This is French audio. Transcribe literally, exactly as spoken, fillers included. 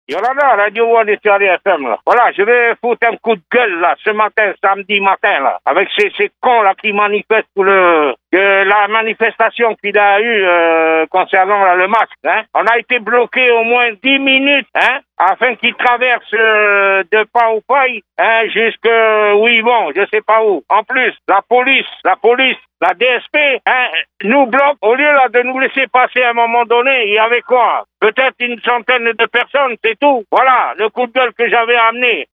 Yolanda, Radio One et sur F M, là. Voilà, je vais foutre un coup de gueule, là, ce matin, samedi matin, là, avec ces, ces cons, là, qui manifestent pour le, que la manifestation qu'il a eue, euh, concernant, là, le masque, hein. On a été bloqué au moins dix minutes, hein, afin qu'ils traversent, euh, de pas ou paille, hein, jusque, oui, bon, je sais pas où. En plus, la police, la police, la D S P, hein, nous bloque, au lieu là de nous laisser passer à un moment donné, il y avait quoi? Peut-être une centaine de personnes, c'est tout. Voilà, le coup de gueule que j'avais amené.